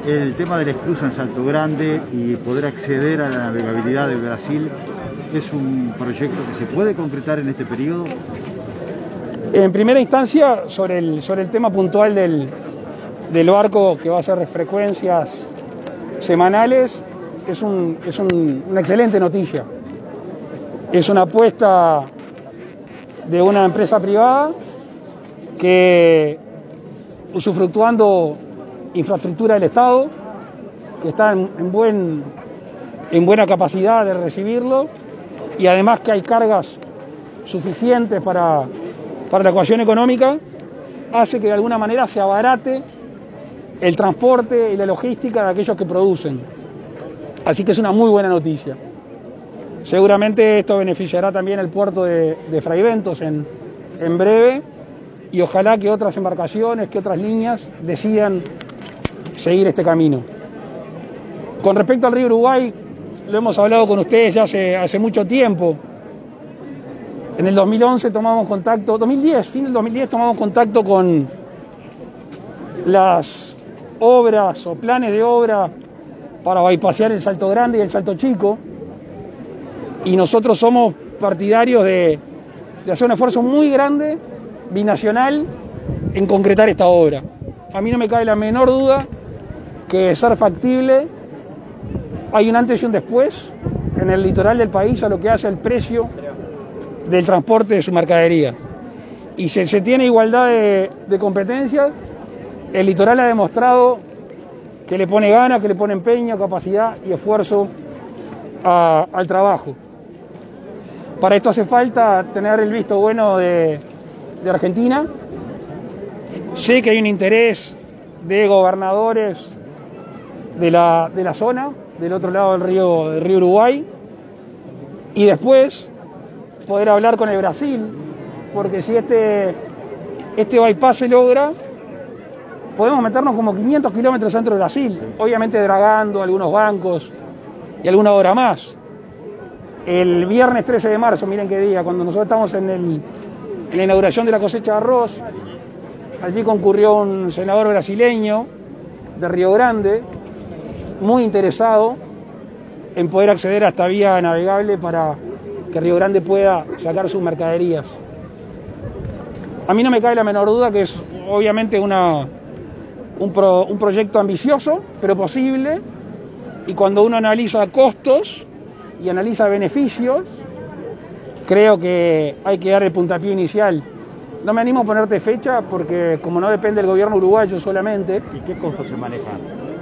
el tema de la esclusa en Salto Grande y poder acceder a la navegabilidad de Brasil es un proyecto que se puede concretar en este periodo. En primera instancia, sobre el tema puntual del barco que va a hacer frecuencias semanales, es una excelente noticia. Es una apuesta de una empresa privada que, usufructuando infraestructura del Estado, que está en buena capacidad de recibirlo, y además que hay cargas suficientes para la ecuación económica, hace que de alguna manera se abarate el transporte y la logística de aquellos que producen. Así que es una muy buena noticia. Seguramente esto beneficiará también el puerto de Fraiventos en breve, y ojalá que otras embarcaciones, que otras líneas decidan seguir este camino. Con respecto al río Uruguay, lo hemos hablado con ustedes ya hace mucho tiempo. En el 2011 tomamos contacto, fin del 2010 tomamos contacto con las obras o planes de obra para bypassear el Salto Grande y el Salto Chico, y nosotros somos partidarios de hacer un esfuerzo muy grande, binacional, en concretar esta obra. A mí no me cabe la menor duda que de ser factible hay un antes y un después en el litoral del país a lo que hace el precio del transporte de su mercadería. Y si se tiene igualdad de competencias, el litoral ha demostrado que le pone ganas, que le pone empeño, capacidad y esfuerzo al trabajo. Para esto hace falta tener el visto bueno de Argentina. Sé que hay un interés de gobernadores de la zona, del otro lado del río Uruguay, y después poder hablar con el Brasil, porque si este bypass se logra, podemos meternos como 500 kilómetros dentro de Brasil, obviamente dragando algunos bancos y alguna hora más. El viernes 13 de marzo, miren qué día, cuando nosotros estamos en la inauguración de la cosecha de arroz, allí concurrió un senador brasileño de Río Grande, muy interesado en poder acceder a esta vía navegable para que Río Grande pueda sacar sus mercaderías. A mí no me cabe la menor duda que es obviamente un proyecto ambicioso, pero posible, y cuando uno analiza costos y analiza beneficios, creo que hay que dar el puntapié inicial. No me animo a ponerte fecha porque como no depende del gobierno uruguayo solamente... ¿Y qué costos se manejan?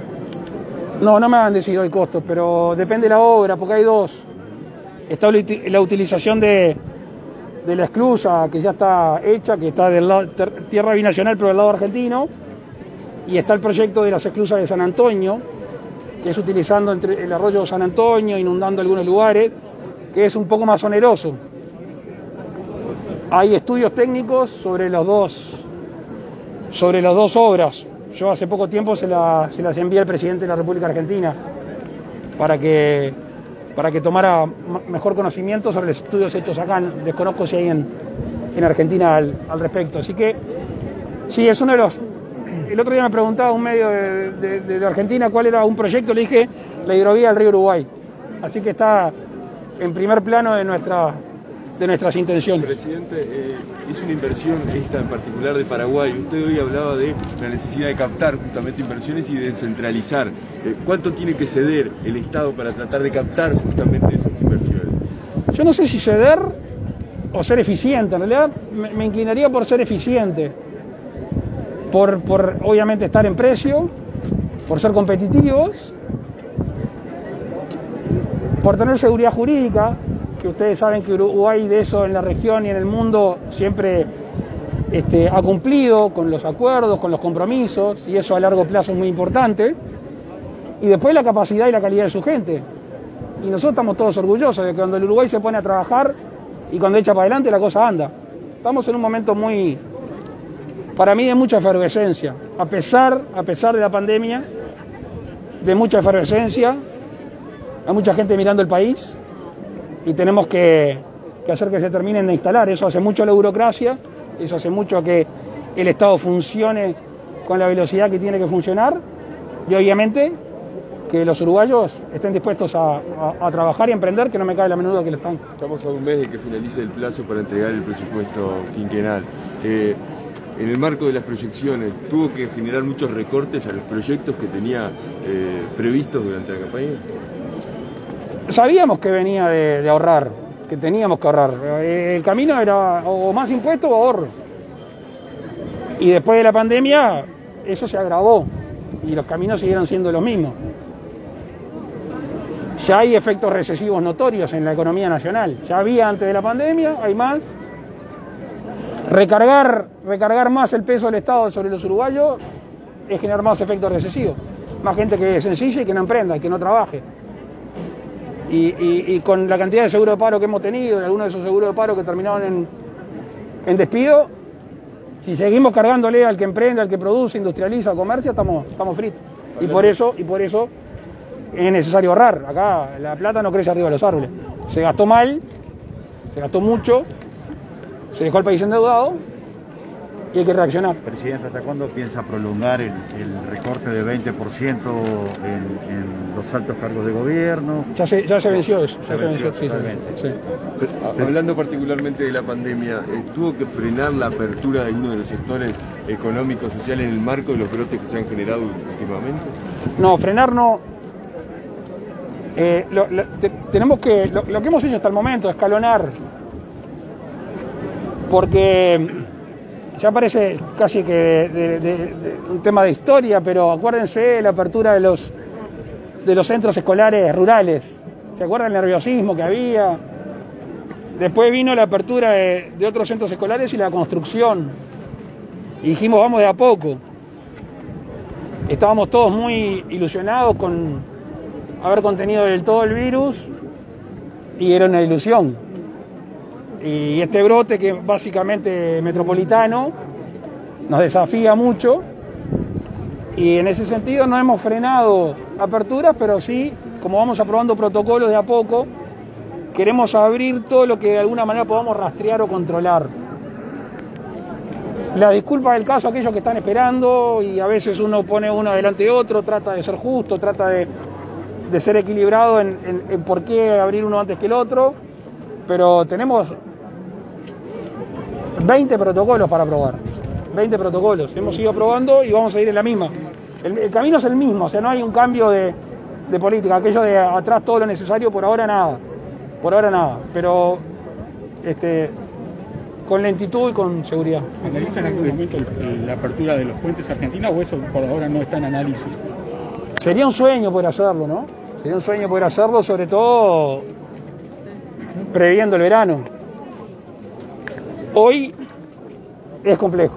No me van a decir hoy costos, pero depende de la obra, porque hay dos. Está la utilización de la esclusa, que ya está hecha, que está del lado tierra binacional, pero del lado argentino, y está el proyecto de las esclusas de San Antonio, que es utilizando el arroyo San Antonio, inundando algunos lugares, que es un poco más oneroso. Hay estudios técnicos sobre las dos obras. Yo hace poco tiempo se las envié al presidente de la República Argentina para que tomara mejor conocimiento sobre los estudios hechos acá. Desconozco si hay en Argentina al respecto. Así que sí, es uno de los... El otro día me preguntaba un medio de Argentina cuál era un proyecto, le dije la hidrovía del río Uruguay. Así que está en primer plano de nuestras intenciones. Presidente, es una inversión esta en particular de Paraguay. Usted hoy hablaba de la necesidad de captar justamente inversiones y de descentralizar. ¿Cuánto tiene que ceder el Estado para tratar de captar justamente esas inversiones? Yo no sé si ceder o ser eficiente. En realidad me inclinaría por ser eficiente. Por obviamente estar en precio, por ser competitivos, por tener seguridad jurídica, que ustedes saben que Uruguay de eso en la región y en el mundo siempre ha cumplido con los acuerdos, con los compromisos, y eso a largo plazo es muy importante. Y después la capacidad y la calidad de su gente. Y nosotros estamos todos orgullosos de que cuando el Uruguay se pone a trabajar y cuando echa para adelante la cosa anda. Estamos en un momento para mí de mucha efervescencia, a pesar de la pandemia, de mucha efervescencia. Hay mucha gente mirando el país y tenemos que hacer que se terminen de instalar. Eso hace mucho a la burocracia, eso hace mucho a que el Estado funcione con la velocidad que tiene que funcionar, Y obviamente que los uruguayos estén dispuestos a trabajar y emprender, que no me cabe la menor duda que lo están. Estamos a un mes de que finalice el plazo para entregar el presupuesto quinquenal. En el marco de las proyecciones, ¿tuvo que generar muchos recortes a los proyectos que tenía previstos durante la campaña? Sabíamos que venía de ahorrar, que teníamos que ahorrar. El camino era o más impuestos o ahorro. Y después de la pandemia, eso se agravó y los caminos siguieron siendo los mismos. Ya hay efectos recesivos notorios en la economía nacional. Ya había antes de la pandemia, hay más. Recargar más el peso del Estado sobre los uruguayos es generar más efectos recesivos. Más gente que es sencilla y que no emprenda, y que no trabaje. Y con la cantidad de seguros de paro que hemos tenido, algunos de esos seguros de paro que terminaron en despido, si seguimos cargándole al que emprende, al que produce, industrializa, comercia, estamos fritos. Y por eso es necesario ahorrar. Acá la plata no crece arriba de los árboles. Se gastó mal, se gastó mucho, se dejó el país endeudado y hay que reaccionar. Presidente, ¿hasta cuándo piensa prolongar el recorte de 20% en los altos cargos de gobierno? Ya se venció eso. Ya se venció, sí. Hablando particularmente de la pandemia, ¿tuvo que frenar la apertura de alguno de los sectores económicos, sociales en el marco de los brotes que se han generado últimamente? No, frenar no. Tenemos que, lo que hemos hecho hasta el momento, escalonar, porque ya parece casi que de un tema de historia, pero acuérdense de la apertura de los centros escolares rurales. ¿Se acuerdan el nerviosismo que había? Después vino la apertura de otros centros escolares y la construcción. Y dijimos, vamos de a poco. Estábamos todos muy ilusionados con haber contenido del todo el virus y era una ilusión. Y este brote, que es básicamente metropolitano, nos desafía mucho y en ese sentido no hemos frenado aperturas, pero sí, como vamos aprobando protocolos de a poco, queremos abrir todo lo que de alguna manera podamos rastrear o controlar. La disculpa del caso a aquellos que están esperando, y a veces uno pone uno delante de otro, trata de ser justo, trata de ser equilibrado en por qué abrir uno antes que el otro, pero tenemos 20 protocolos para aprobar, 20 protocolos, hemos ido aprobando y vamos a ir en la misma. El camino es el mismo, o sea, no hay un cambio de política, aquello de atrás todo lo necesario, por ahora nada, pero con lentitud y con seguridad. ¿Analizan en algún momento la apertura de los puentes argentinos o eso por ahora no está en análisis? Sería un sueño poder hacerlo, ¿no? Sería un sueño poder hacerlo, sobre todo previendo el verano. Hoy es complejo.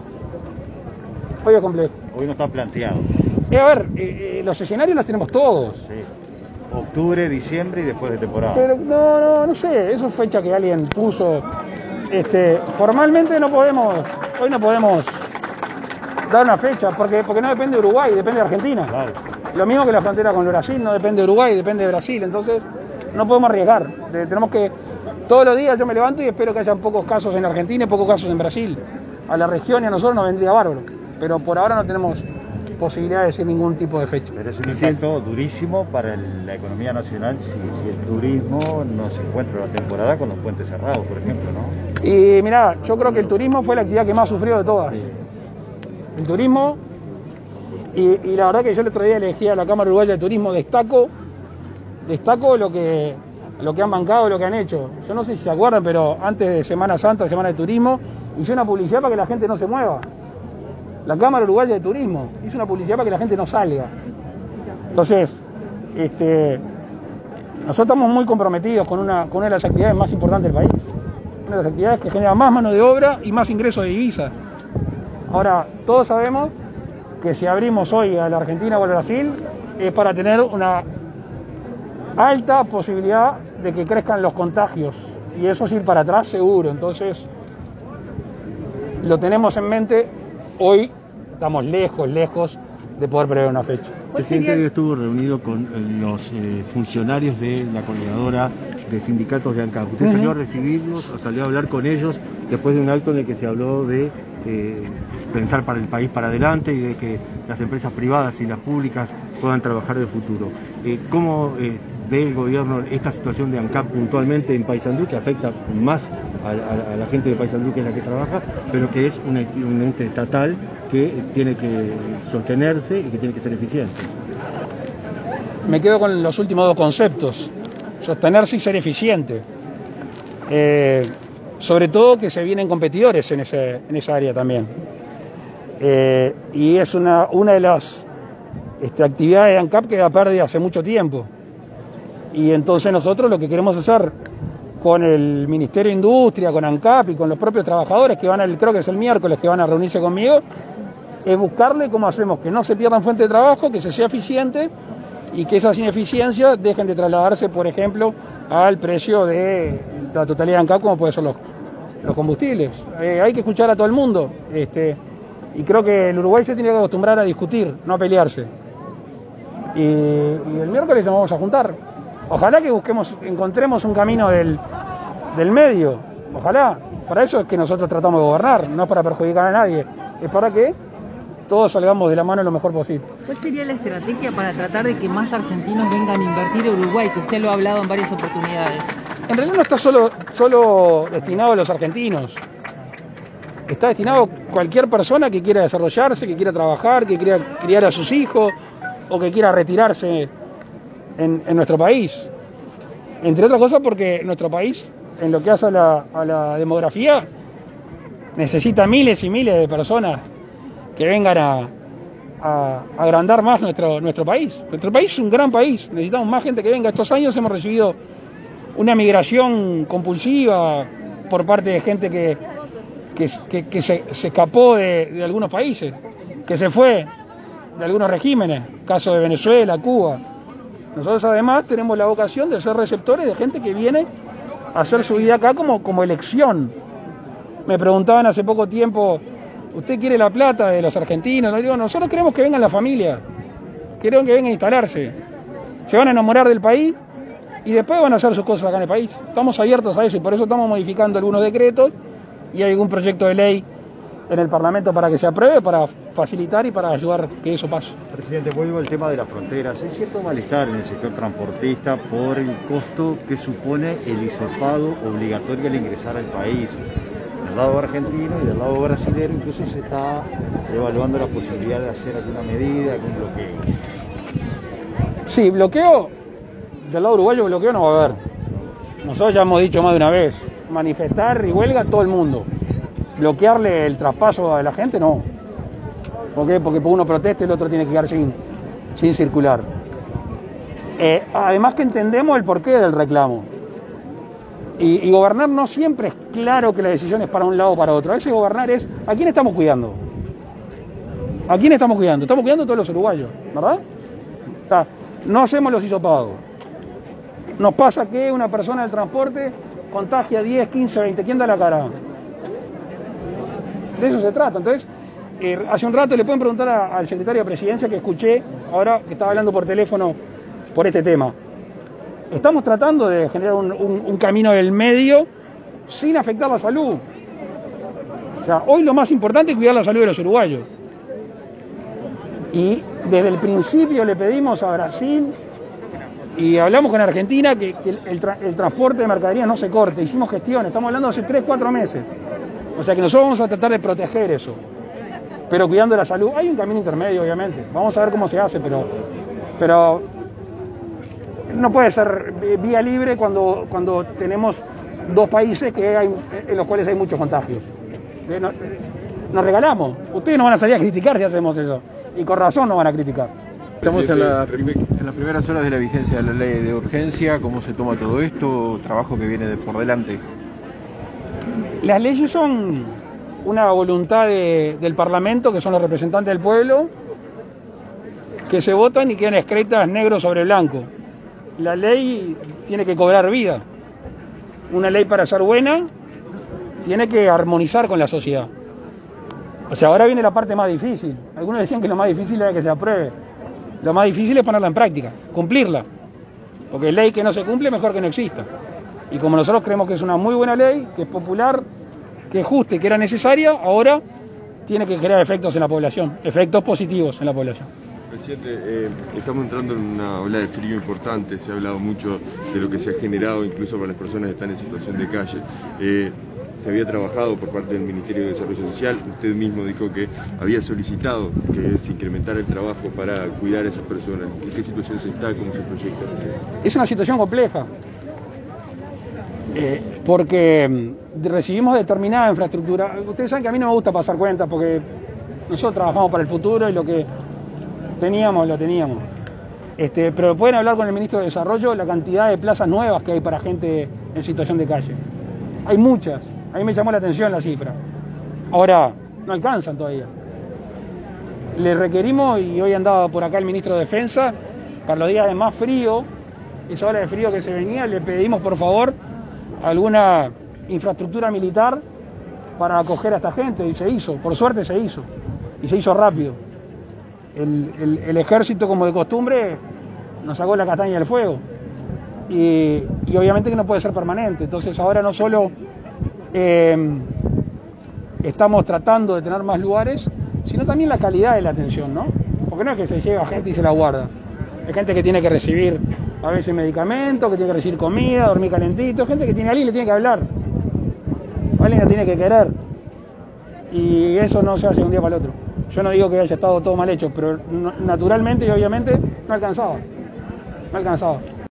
Hoy no está planteado. A ver, los escenarios los tenemos todos. Sí. Octubre, diciembre y después de temporada. Pero no sé, eso es fecha que alguien puso. Formalmente hoy no podemos dar una fecha, porque no depende de Uruguay, depende de Argentina. Claro. Lo mismo que la frontera con Brasil, no depende de Uruguay, depende de Brasil. Entonces no podemos arriesgar. Tenemos que, todos los días yo me levanto y espero que haya pocos casos en Argentina y pocos casos en Brasil. A la región y a nosotros nos vendría bárbaro, pero por ahora no tenemos posibilidad de decir ningún tipo de fecha. Pero es un impacto durísimo para la economía nacional si el turismo no se encuentra la temporada con los puentes cerrados, por ejemplo, ¿no? Y mirá, yo creo que el turismo fue la actividad que más sufrió de todas. Sí. El turismo, y la verdad que yo el otro día le dije a la Cámara Uruguaya de Turismo, destaco lo que han bancado, lo que han hecho. Yo no sé si se acuerdan, pero antes de Semana Santa, Semana de Turismo, hice una publicidad para que la gente no se mueva. La Cámara Uruguaya de Turismo hizo una publicidad para que la gente no salga. Entonces, nosotros estamos muy comprometidos con una de las actividades más importantes del país. Una de las actividades que genera más mano de obra y más ingresos de divisas. Ahora, todos sabemos que si abrimos hoy a la Argentina o al Brasil, es para tener una alta posibilidad de que crezcan los contagios. Y eso es ir para atrás seguro. Entonces, lo tenemos en mente. Hoy estamos lejos de poder prever una fecha. El presidente hoy estuvo reunido con los funcionarios de la coordinadora de sindicatos de ANCAP. ¿Usted salió a recibirlos o salió a hablar con ellos después de un acto en el que se habló de pensar para el país para adelante y de que las empresas privadas y las públicas puedan trabajar de futuro. ¿Cómo ve el gobierno esta situación de ANCAP puntualmente en Paysandú, que afecta más a la gente de Paysandú, que es la que trabaja, pero que es un ente estatal que tiene que sostenerse y que tiene que ser eficiente? Me quedo con los últimos dos conceptos: sostenerse y ser eficiente. Sobre todo que se vienen competidores en esa área también. Y es una de las actividades de ANCAP que da pérdida hace mucho tiempo. Y entonces nosotros lo que queremos hacer con el Ministerio de Industria, con ANCAP y con los propios trabajadores que creo que es el miércoles, que van a reunirse conmigo, es buscarle cómo hacemos que no se pierdan fuentes de trabajo, que se sea eficiente y que esas ineficiencias dejen de trasladarse, por ejemplo, al precio de la totalidad de ANCAP, como pueden ser los combustibles. Hay que escuchar a todo el mundo, y creo que el Uruguay se tiene que acostumbrar a discutir, no a pelearse. Y el miércoles nos vamos a juntar. Ojalá que encontremos un camino del medio. Ojalá. Para eso es que nosotros tratamos de gobernar, no es para perjudicar a nadie, es para que todos salgamos de la mano lo mejor posible. ¿Cuál sería la estrategia para tratar de que más argentinos vengan a invertir en Uruguay, que usted lo ha hablado en varias oportunidades? En realidad no está solo destinado a los argentinos. Está destinado a cualquier persona que quiera desarrollarse, que quiera trabajar, que quiera criar a sus hijos o que quiera retirarse en nuestro país. Entre otras cosas porque nuestro país, en lo que hace a la demografía, necesita miles y miles de personas que vengan a agrandar más nuestro país. Nuestro país es un gran país, necesitamos más gente que venga. Estos años hemos recibido una migración compulsiva por parte de gente que se escapó de algunos países, que se fue de algunos regímenes, caso de Venezuela, Cuba. Nosotros además tenemos la vocación de ser receptores de gente que viene a hacer su vida acá como elección. Me preguntaban hace poco tiempo, ¿usted quiere la plata de los argentinos? No, digo, nosotros queremos que vengan la familia, queremos que vengan a instalarse, se van a enamorar del país y después van a hacer sus cosas acá en el país. Estamos abiertos a eso y por eso estamos modificando algunos decretos y hay algún proyecto de ley en el Parlamento para que se apruebe, para facilitar y para ayudar que eso pase. Presidente, vuelvo al tema de las fronteras. Hay cierto malestar en el sector transportista por el costo que supone el hisopado obligatorio al ingresar al país. Del lado argentino y del lado brasileño incluso se está evaluando la posibilidad de hacer alguna medida, algún bloqueo. Sí, bloqueo, del lado uruguayo bloqueo no va a haber. Nosotros ya hemos dicho más de una vez, manifestar y huelga todo el mundo. Bloquearle el traspaso a la gente, no. ¿Por qué? Porque uno protesta y el otro tiene que quedar sin circular. Además que entendemos el porqué del reclamo. Y gobernar no siempre es claro que la decisión es para un lado o para otro. A veces gobernar es, ¿a quién estamos cuidando? ¿A quién estamos cuidando? Estamos cuidando a todos los uruguayos, ¿verdad? No hacemos los hisopados. Nos pasa que una persona del transporte contagia 10, 15, 20. ¿Quién da la cara? De eso se trata. Entonces, hace un rato le pueden preguntar al secretario de Presidencia, que escuché ahora que estaba hablando por teléfono por este tema. Estamos tratando de generar un camino del medio sin afectar la salud. O sea, hoy lo más importante es cuidar la salud de los uruguayos. Y desde el principio le pedimos a Brasil y hablamos con Argentina que el transporte de mercaderías no se corte. Hicimos gestiones, estamos hablando hace 3, 4 meses. O sea que nosotros vamos a tratar de proteger eso, pero cuidando la salud. Hay un camino intermedio, obviamente. Vamos a ver cómo se hace, pero no puede ser vía libre cuando tenemos dos países en los cuales hay muchos contagios. Nos regalamos. Ustedes no van a salir a criticar si hacemos eso. Y con razón no van a criticar. Estamos en las primeras horas de la vigencia de la ley de urgencia. ¿Cómo se toma todo esto? Trabajo que viene por delante. Las leyes son una voluntad del Parlamento, que son los representantes del pueblo, que se votan y quedan escritas negro sobre blanco. La ley tiene que cobrar vida. Una ley, para ser buena, tiene que armonizar con la sociedad. O sea, ahora viene la parte más difícil. Algunos decían que lo más difícil era que se apruebe. Lo más difícil es ponerla en práctica, cumplirla. Porque ley que no se cumple, mejor que no exista. Y como nosotros creemos que es una muy buena ley, que es popular, que es justa y que era necesaria, ahora tiene que crear efectos en la población, efectos positivos en la población. Presidente, estamos entrando en una ola de frío importante, se ha hablado mucho de lo que se ha generado incluso para las personas que están en situación de calle. Se había trabajado por parte del Ministerio de Desarrollo Social, usted mismo dijo que había solicitado que se incrementara el trabajo para cuidar a esas personas. ¿En qué situación se está? ¿Cómo se proyecta? Es una situación compleja, porque recibimos determinada infraestructura. Ustedes saben que a mí no me gusta pasar cuentas porque nosotros trabajamos para el futuro y lo que teníamos, lo teníamos. Pero pueden hablar con el Ministro de Desarrollo la cantidad de plazas nuevas que hay para gente en situación de calle. Hay muchas. A mí me llamó la atención la cifra. Ahora, no alcanzan todavía. Le requerimos, y hoy andaba por acá el Ministro de Defensa, para los días de más frío, esa hora de frío que se venía, le pedimos por favor alguna infraestructura militar para acoger a esta gente, y se hizo, por suerte se hizo, y se hizo rápido. El ejército, como de costumbre, nos sacó la castaña del fuego, y obviamente que no puede ser permanente. Entonces ahora no solo estamos tratando de tener más lugares, sino también la calidad de la atención, ¿no? Porque no es que se lleva gente y se la guarda. Hay gente que tiene que recibir a veces medicamentos, que tiene que recibir comida, dormir calentito, gente que tiene a alguien y le tiene que hablar, alguien la tiene que querer, y eso no se hace de un día para el otro. Yo no digo que haya estado todo mal hecho, pero naturalmente y obviamente no alcanzaba.